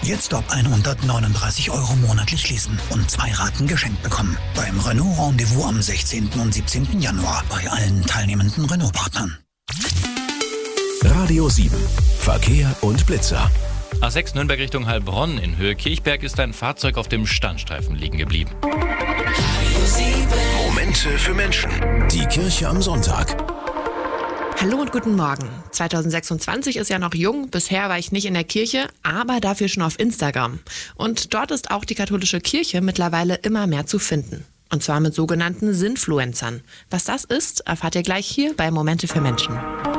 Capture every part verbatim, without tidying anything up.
Jetzt ab hundertneununddreißig Euro monatlich leasen und zwei Raten geschenkt bekommen. Beim Renault Rendezvous am sechzehnten und siebzehnten Januar bei allen teilnehmenden Renault-Partnern. Radio sieben. Verkehr und Blitzer. A sechs Nürnberg Richtung Heilbronn. In Höhe Kirchberg ist ein Fahrzeug auf dem Standstreifen liegen geblieben. Momente für Menschen. Die Kirche am Sonntag. Hallo und guten Morgen. zweitausendsechsundzwanzig ist ja noch jung. Bisher war ich nicht in der Kirche, aber dafür schon auf Instagram. Und dort ist auch die katholische Kirche mittlerweile immer mehr zu finden. Und zwar mit sogenannten Sinfluencern. Was das ist, erfahrt ihr gleich hier bei Momente für Menschen.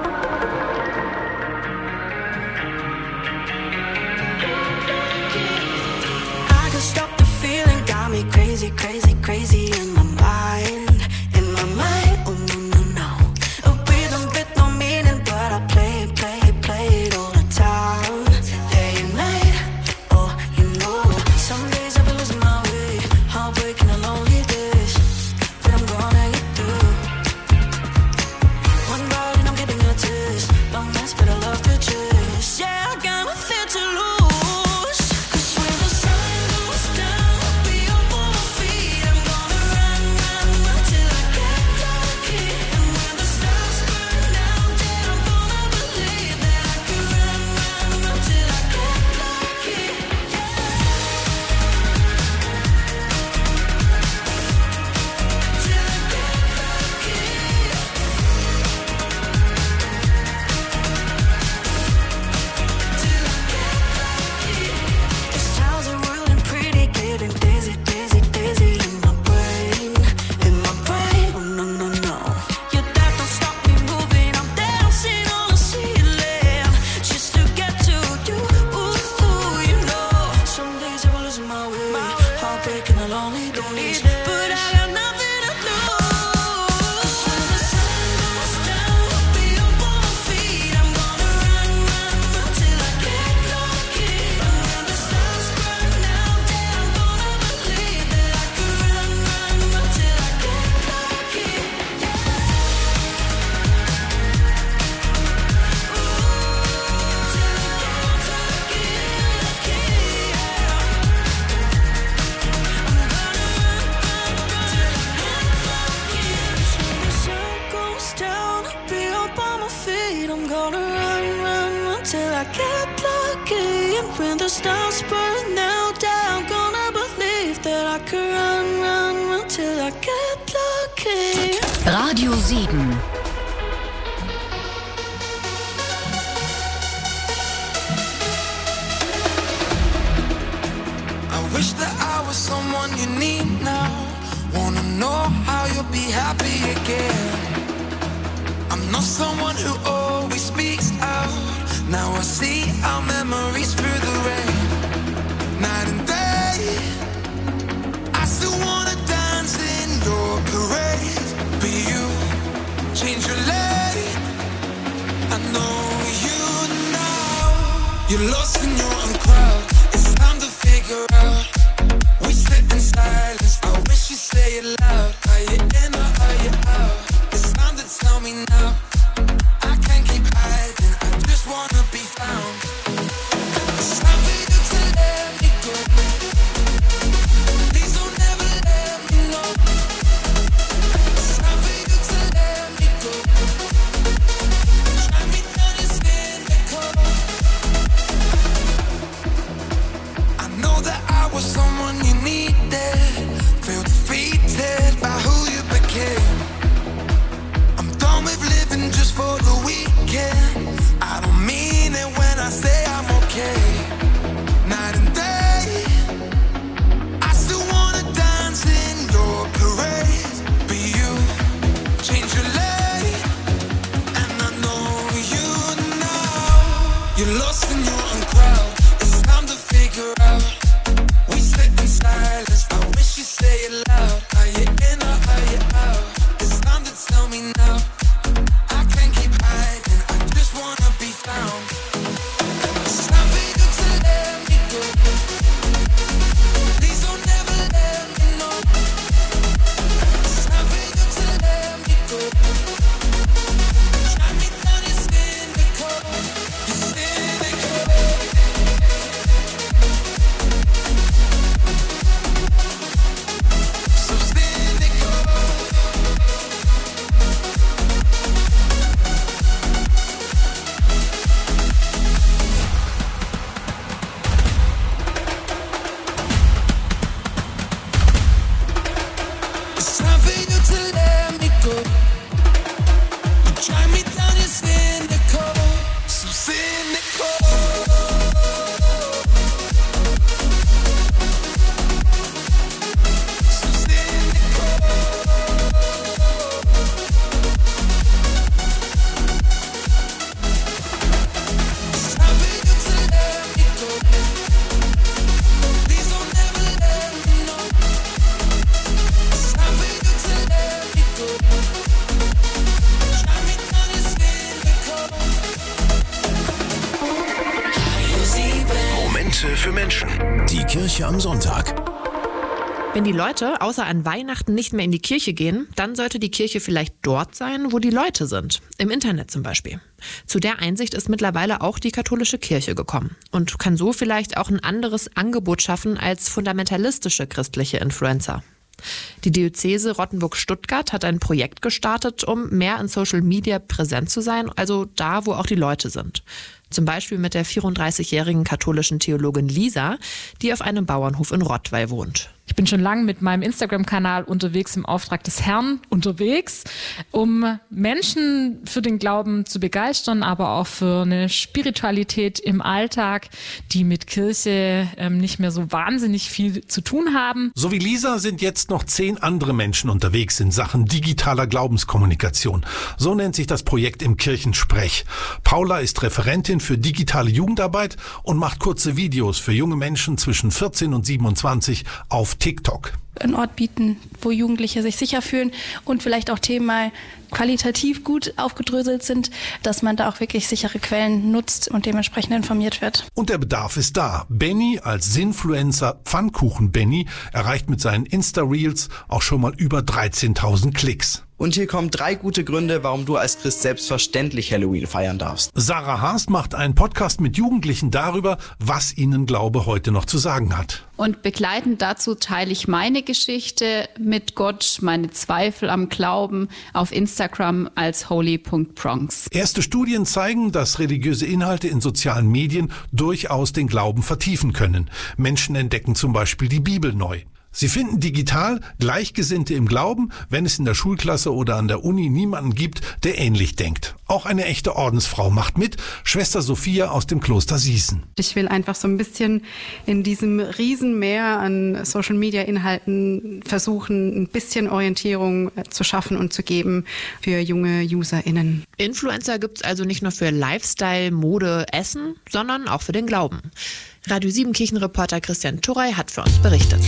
Crazy, crazy, crazy in my mind, in my mind, oh no, no, no. A rhythm with no meaning, but I play, play, play it all the time. Day and night, oh, you know. Some days I've been losing my way, heartbreaking and lonely days, but I'm gonna get through. One ride and I'm getting a taste, long nights, but I love to chase. Yeah, I got nothing to lose. Radio sieben. I wish that I was someone you need now. Wanna know how you'll be happy again. I'm not someone who always speaks out. Now I see our memories through the rain. Night and day, I still wanna dance in your parade. Be you, change your lane. I know you now. You're lost in your own crowd. It's time to figure out. We sit in silence. I wish you'd say it loud. Are you in or are you out? It's time to tell me now. I can't keep hiding. I just wanna be found. It's time for you to let me go. Please don't ever let me know. It's time for you to let me go. Try me down and spin the cold. I know that I was someone you needed. Feel defeated by who you became. I'm done with living just for the weekend. I don't mean it when I say I'm okay. Night and day, I still wanna dance in your parade. Be you, change your lane. And I know you now. You're lost in your own crowd. It's time to figure out. We sit in silence. I wish Menschen. Die Kirche am Sonntag. Wenn die Leute außer an Weihnachten nicht mehr in die Kirche gehen, dann sollte die Kirche vielleicht dort sein, wo die Leute sind. Im Internet zum Beispiel. Zu der Einsicht ist mittlerweile auch die katholische Kirche gekommen und kann so vielleicht auch ein anderes Angebot schaffen als fundamentalistische christliche Influencer. Die Diözese Rottenburg-Stuttgart hat ein Projekt gestartet, um mehr in Social Media präsent zu sein, also da, wo auch die Leute sind. Zum Beispiel mit der vierunddreißigjährigen katholischen Theologin Lisa, die auf einem Bauernhof in Rottweil wohnt. Ich bin schon lange mit meinem Instagram-Kanal unterwegs im Auftrag des Herrn unterwegs, um Menschen für den Glauben zu begeistern, aber auch für eine Spiritualität im Alltag, die mit Kirche ähm, nicht mehr so wahnsinnig viel zu tun haben. So wie Lisa sind jetzt noch zehn andere Menschen unterwegs in Sachen digitaler Glaubenskommunikation. So nennt sich das Projekt im Kirchensprech. Paula ist Referentin für digitale Jugendarbeit und macht kurze Videos für junge Menschen zwischen vierzehn und siebenundzwanzig auf TikTok. Einen Ort bieten, wo Jugendliche sich sicher fühlen und vielleicht auch Themen mal qualitativ gut aufgedröselt sind, dass man da auch wirklich sichere Quellen nutzt und dementsprechend informiert wird. Und der Bedarf ist da. Benny als Sinfluencer Pfannkuchen Benny erreicht mit seinen Insta-Reels auch schon mal über dreizehntausend Klicks. Und hier kommen drei gute Gründe, warum du als Christ selbstverständlich Halloween feiern darfst. Sarah Haast macht einen Podcast mit Jugendlichen darüber, was ihnen Glaube heute noch zu sagen hat. Und begleitend dazu teile ich meine Geschichte mit Gott, meine Zweifel am Glauben auf Instagram als holy punkt bronx. Erste Studien zeigen, dass religiöse Inhalte in sozialen Medien durchaus den Glauben vertiefen können. Menschen entdecken zum Beispiel die Bibel neu. Sie finden digital Gleichgesinnte im Glauben, wenn es in der Schulklasse oder an der Uni niemanden gibt, der ähnlich denkt. Auch eine echte Ordensfrau macht mit, Schwester Sophia aus dem Kloster Sießen. Ich will einfach so ein bisschen in diesem Riesenmeer an Social-Media-Inhalten versuchen, ein bisschen Orientierung zu schaffen und zu geben für junge UserInnen. Influencer gibt's also nicht nur für Lifestyle, Mode, Essen, sondern auch für den Glauben. Radio sieben Kirchenreporter Christian Turrey hat für uns berichtet.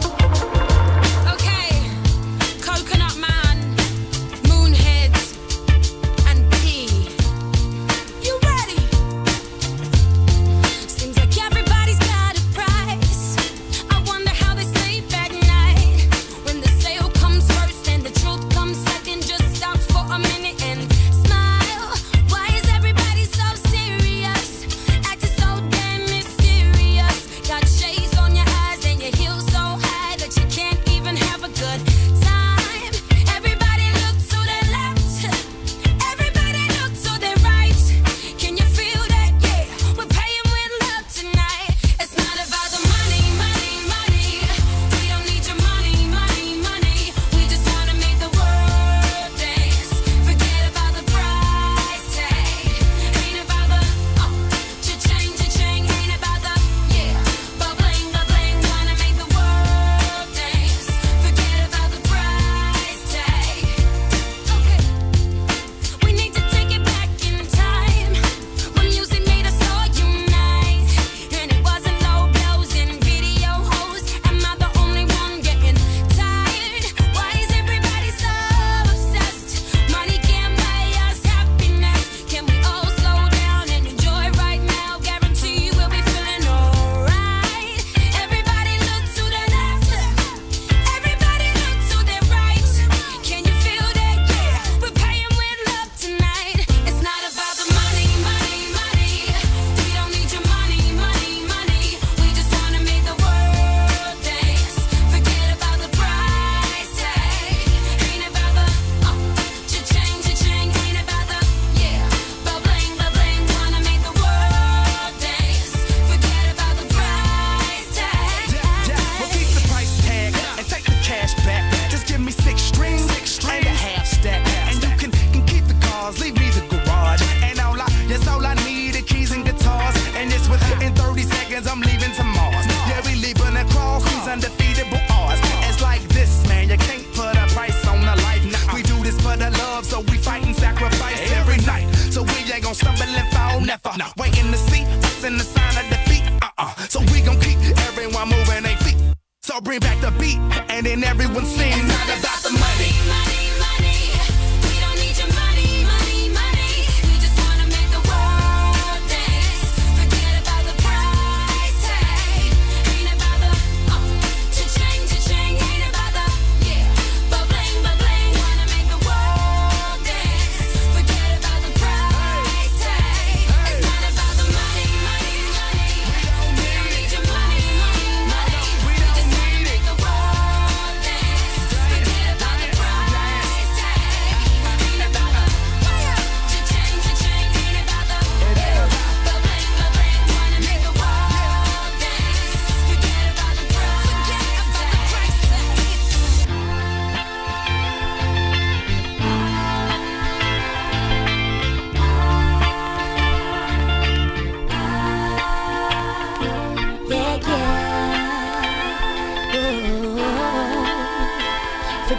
So bring back the beat, and then everyone sings. It's not about the money, money, money. We don't need your money, money, money. We just wanna make the world dance. Forget about the price tag.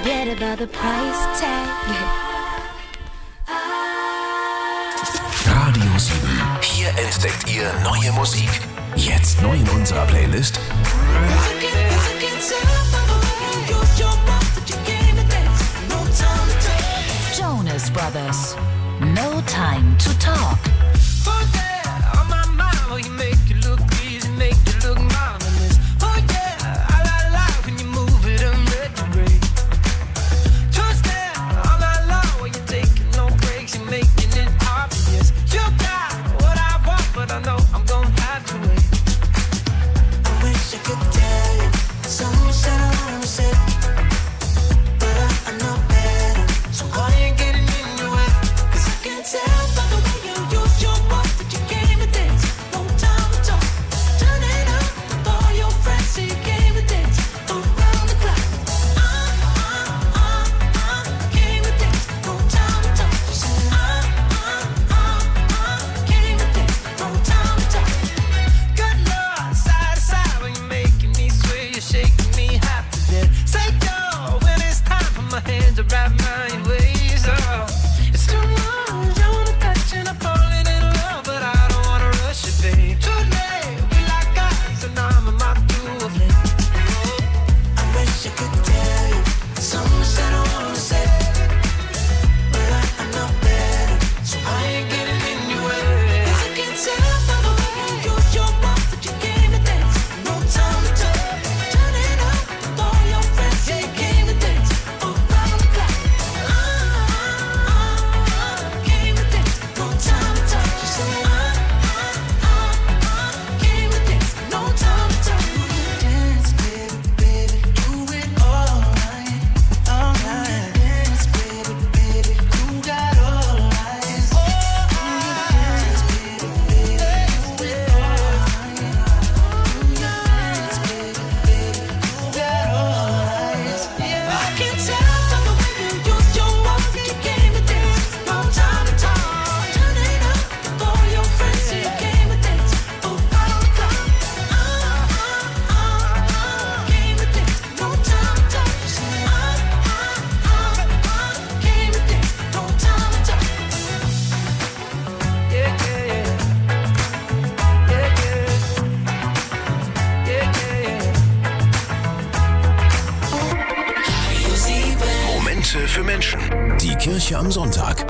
forget about the price tag. Radio sieben. Hier entdeckt ihr neue Musik. Jetzt neu in unserer Playlist. Jonas Brothers. No Time to Talk. Für Menschen. Die Kirche am Sonntag.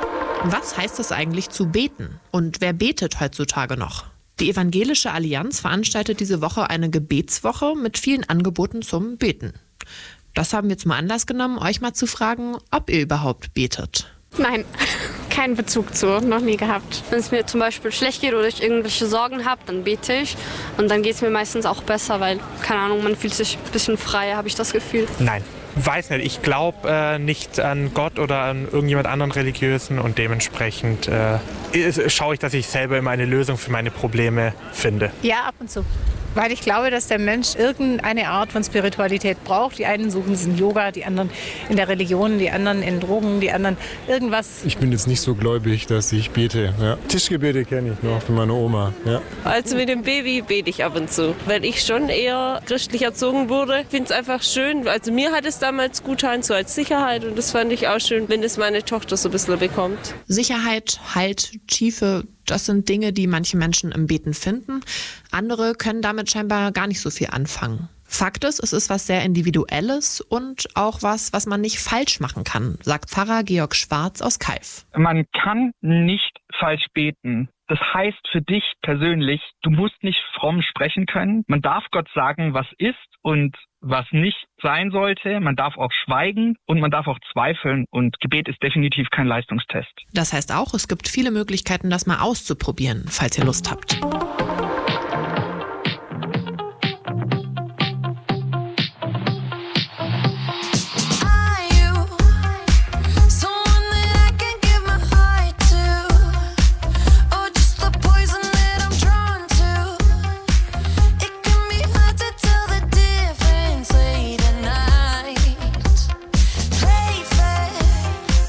Was heißt es eigentlich zu beten? Und wer betet heutzutage noch? Die Evangelische Allianz veranstaltet diese Woche eine Gebetswoche mit vielen Angeboten zum Beten. Das haben wir zum Anlass genommen, euch mal zu fragen, ob ihr überhaupt betet. Nein, keinen Bezug zu, noch nie gehabt. Wenn es mir zum Beispiel schlecht geht oder ich irgendwelche Sorgen habe, dann bete ich. Und dann geht es mir meistens auch besser, weil, keine Ahnung, man fühlt sich ein bisschen freier, habe ich das Gefühl. Nein. Weiß nicht, ich glaube äh, nicht an Gott oder an irgendjemand anderen Religiösen und dementsprechend äh, schaue ich, dass ich selber immer eine Lösung für meine Probleme finde. Ja, ab und zu. Weil ich glaube, dass der Mensch irgendeine Art von Spiritualität braucht. Die einen suchen es in Yoga, die anderen in der Religion, die anderen in Drogen, die anderen irgendwas. Ich bin jetzt nicht so gläubig, dass ich bete. Ja. Tischgebete kenne ich noch für meine Oma. Ja. Also mit dem Baby bete ich ab und zu, weil ich schon eher christlich erzogen wurde. Ich finde es einfach schön, also mir hat es damals gut getan, so als Sicherheit, und das fand ich auch schön, wenn es meine Tochter so ein bisschen bekommt. Sicherheit, Halt, Tiefe, das sind Dinge, die manche Menschen im Beten finden. Andere können damit scheinbar gar nicht so viel anfangen. Fakt ist, es ist was sehr Individuelles und auch was, was man nicht falsch machen kann, sagt Pfarrer Georg Schwarz aus Calw. Man kann nicht falsch beten. Das heißt für dich persönlich, du musst nicht fromm sprechen können. Man darf Gott sagen, was ist und was nicht sein sollte. Man darf auch schweigen und man darf auch zweifeln. Und Gebet ist definitiv kein Leistungstest. Das heißt auch, es gibt viele Möglichkeiten, das mal auszuprobieren, falls ihr Lust habt.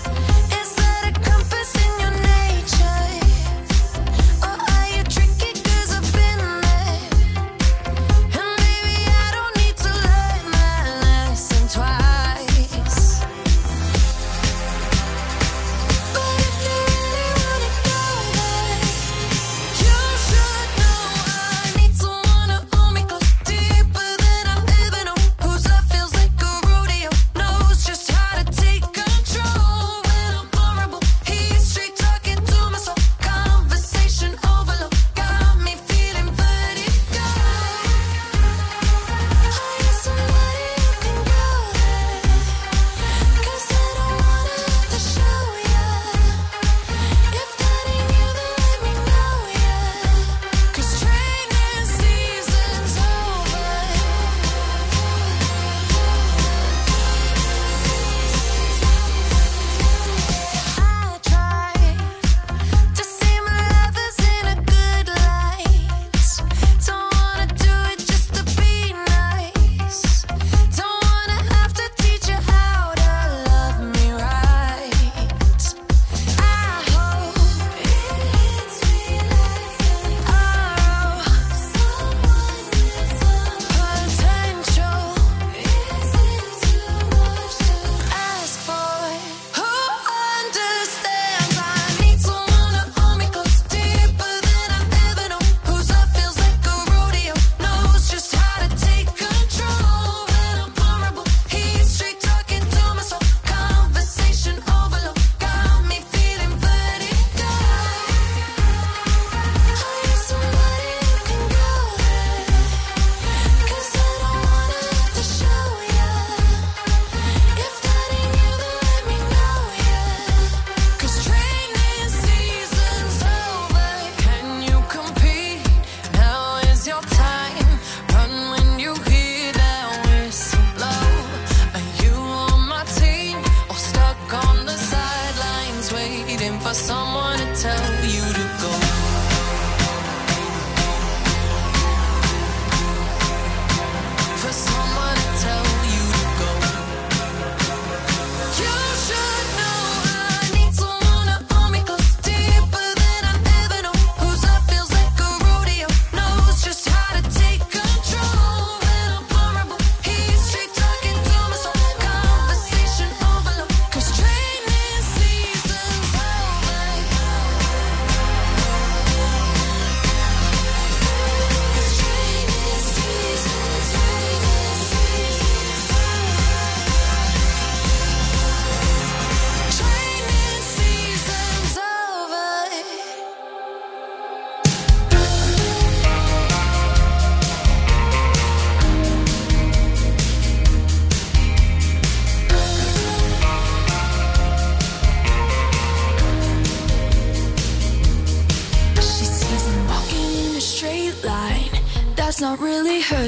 Is that a compass in your nature? Or are you tricky good?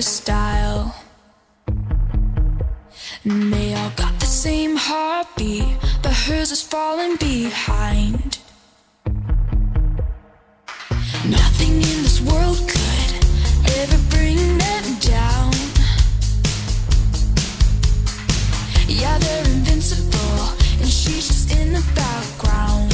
her style. And they all got the same heartbeat, but hers is falling behind. Nothing in this world could ever bring them down. Yeah, they're invincible, and she's just in the background.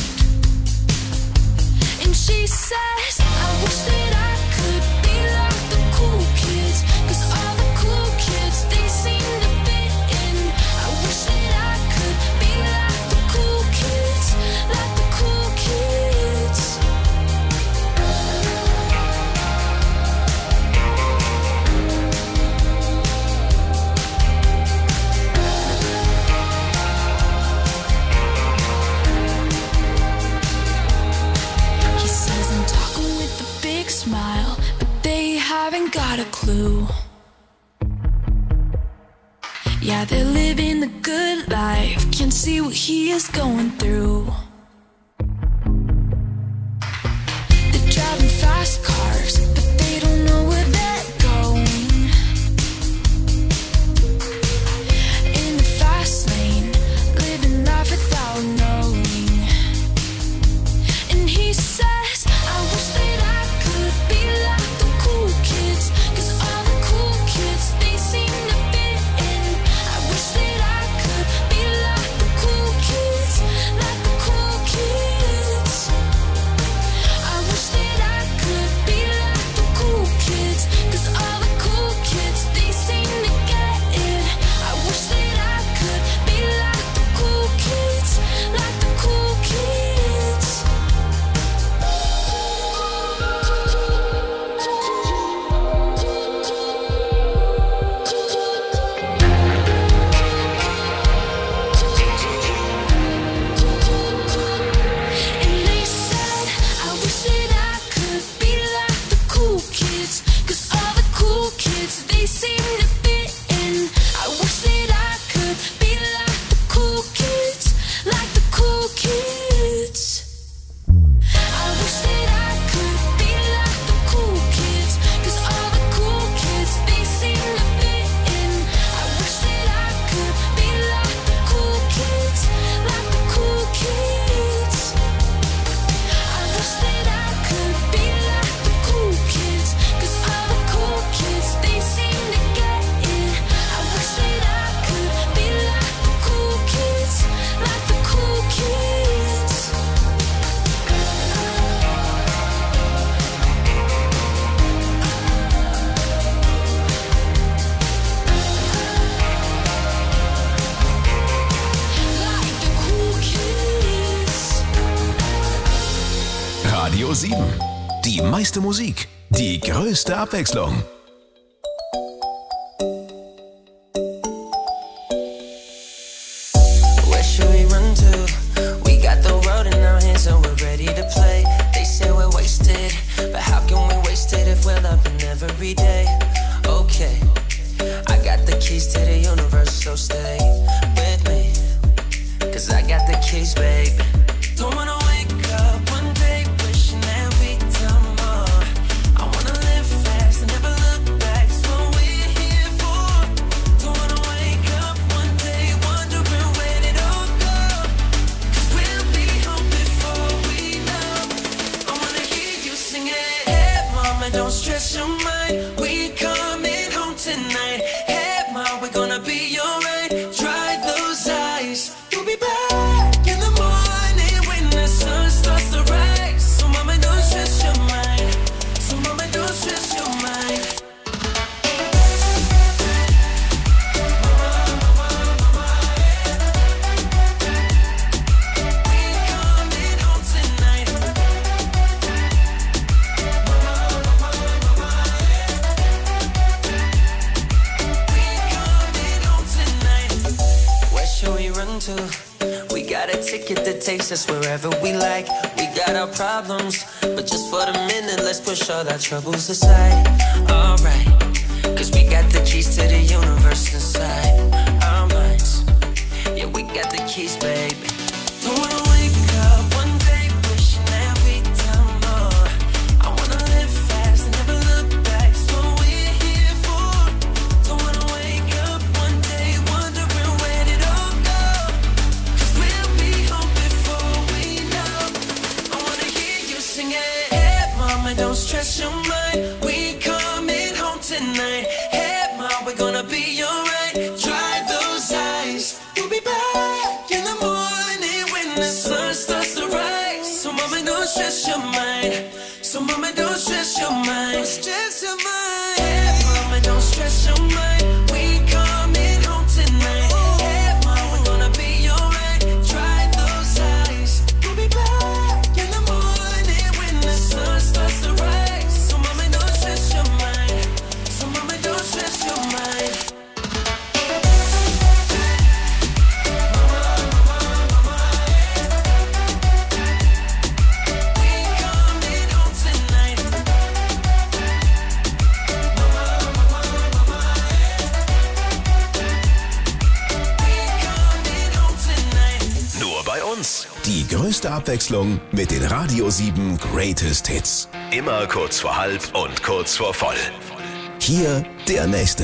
And she says, I wish that I could be like the cool kids, 'cause all the cool kids, they seem to fit in. I wish that I could be like the cool kids, like the cool kids. He says I'm talking with a big smile, but they haven't got a clue. Yeah, they're living the good life, can't see what he is going through. They're driving fast cars, but they don't know where they're going. In the fast lane, living life without knowing. And he says, I wish that I could be like the cool kids, 'cause all the cool kids, they seem to fit in. I wish that I could be like the cool kids, like the cool kids. I wish that I could be like the cool kids, 'cause all the cool kids, they seem to get it. I wish that I could be like the cool kids, like the cool kids. And they said, I wish that I could be like the cool kids, 'cause all the cool kids, they seem to fit in. I wish that I could be like the cool kids, like the cool kids. I wish that I could be like the cool kids, 'cause all the cool kids, they seem to fit in. I wish that I could be like the cool kids, like the cool kids. I wish that I could be like the cool kids, 'cause all the cool kids, they seem to get it. I wish that I could be like the cool kids, like the cool kids. Like the cool kids. Radio sieben. Die meiste Musik, die größte Abwechslung. Where should we run to? We got the road in our hands and we're ready to play. They say we're wasted, but how can we waste it if we're loving every day? Okay, I got the keys to the universe, so stay with me, 'cause I got the keys, babe. Don't wanna wake up one day wishing that we'd done more. I wanna live fast and never look back. It's what we're here for. Don't wanna wake up one day wondering where it all go. 'Cause we'll be home before we know. I wanna hear you sing it. Hey mama, don't stress your mind. We coming home tonight. Hey mom, we're gonna be alright. Dry those eyes. You'll be back in the morning when the sun starts to rise. So mama, don't stress your mind. So mama, don't stress your mind. We coming home tonight. We coming home tonight. Where should we run to? We got a ticket that takes us wherever we like. We got our problems, but just for the minute, let's push all our troubles aside. Alright, 'cause we got the keys to the universe inside our minds. Yeah, we got the keys, baby. Don't wanna wake up one day wishing that we'd done more. I wanna live fast and never look back. It's what we're here for. night. Hey, ma, we're gonna be alright. Dry those eyes. We'll be back in the morning when the sun starts to rise. So mama, don't stress your mind. So mama, don't stress your mind. Don't stress your mind. Hey, mama, don't stress your mind. We coming home tonight. Hey, mama, we're gonna be alright. Dry those eyes. We'll be back in the morning when the sun starts to rise. So mama, don't stress your mind. So mama, don't stress your mind. Nur bei uns. Die größte Abwechslung mit den Radio sieben Greatest Hits. Immer kurz vor halb und kurz vor voll. Hier der nächste.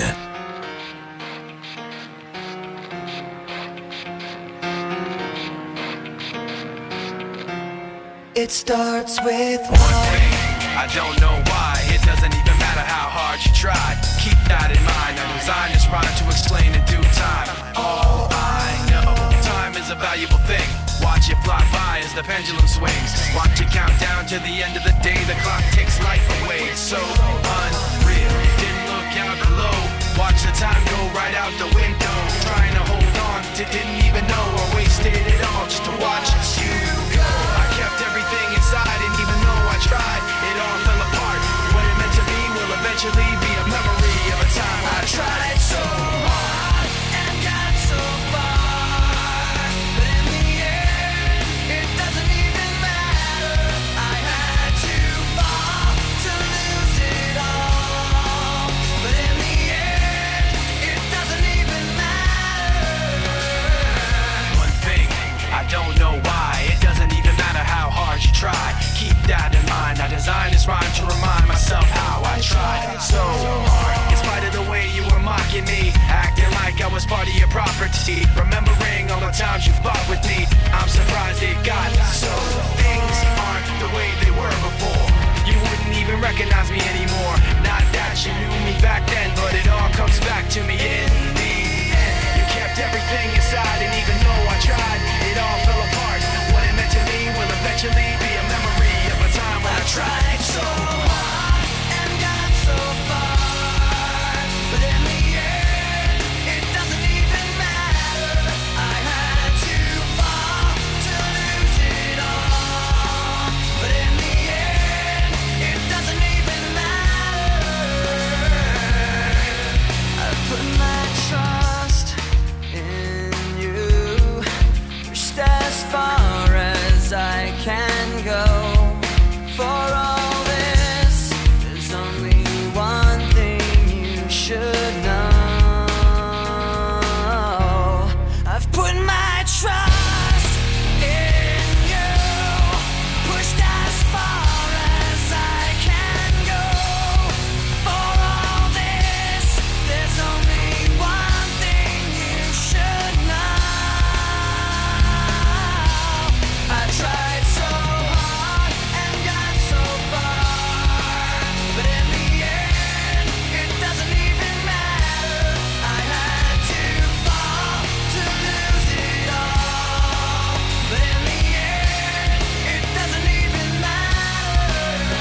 It starts with one thing. I don't know why. It doesn't even matter how hard you try. Keep that in mind. I designed this rhyme to explain in due time. All I know, time is a valuable thing. Watch it fly by as the pendulum swings. Watch it count down to the end of the day. The clock takes life away. It's so unreal. Didn't look out below. Watch the time go right out the window. Trying to hold on to didn't even know I wasted it all just to watch you go. I kept everything inside and even though I tried, it all fell apart. What it meant to be will eventually be a memory of a time I tried so hard and got so far. But in the end, it doesn't even matter. I had to fall to lose it all. But in the end, it doesn't even matter. One thing, I don't know why. It doesn't even matter how hard you try. Keep that in mind. I designed this rhyme to remind myself how I tried so hard. In spite of the way you were mocking me, acting like I was part of your property. Remembering all the times you fought with me, I'm surprised it got so. Things aren't the way they were before. You wouldn't even recognize me anymore. Not that you knew me back then, but it all comes back to me in the end. You kept everything inside, and even though I tried, it all fell apart. What it meant to me will eventually be a memory of a time when I tried so hard and got so far. But in the end, it doesn't even matter. I had to fall to lose it all. But in the end, it doesn't even matter. I put my trust in you, pushed as far as I can go. For all this, there's only one thing you should know. I've put my trust in you, pushed as far as I can go. For all this, there's only one thing you should know. I tried so hard and got so far, but in the end, it doesn't even matter. I had to fall to lose it all, but in the end, it doesn't even matter.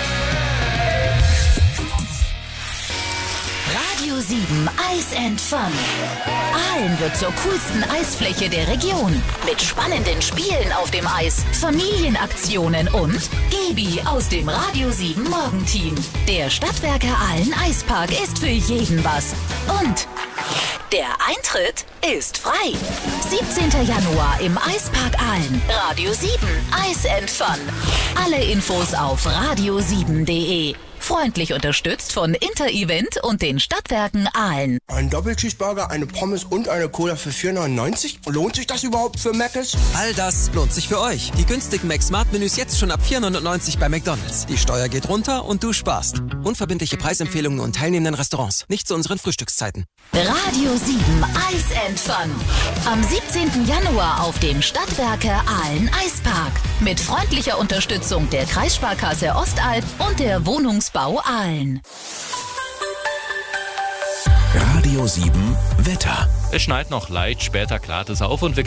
Radio sieben Ice and Fun. Aalen wird zur coolsten Eisfläche der Region. Mit spannenden Spielen auf dem Eis, Familienaktionen und Gaby aus dem Radio sieben Morgenteam. Der Stadtwerke Aalen Eispark ist für jeden was. Und der Eintritt ist frei. siebzehnten Januar im Eispark Aalen. Radio sieben Ice and Fun. Alle Infos auf radio sieben punkt de. Freundlich unterstützt von Inter-Event und den Stadtwerken Aalen. Ein Doppelcheeseburger, eine Pommes und eine Cola für vier neunundneunzig? Lohnt sich das überhaupt für Mc's? All das lohnt sich für euch. Die günstigen Mac-Smart-Menüs jetzt schon ab vier neunundneunzig bei McDonald's. Die Steuer geht runter und du sparst. Unverbindliche Preisempfehlungen und teilnehmenden Restaurants. Nicht zu unseren Frühstückszeiten. Radio sieben Ice and Fun. Am siebzehnten Januar auf dem Stadtwerke Aalen Eispark. Mit freundlicher Unterstützung der Kreissparkasse Ostalb und der Wohnungsbau Aalen. Radio sieben Wetter. Es schneit noch leicht, später klart es auf und wir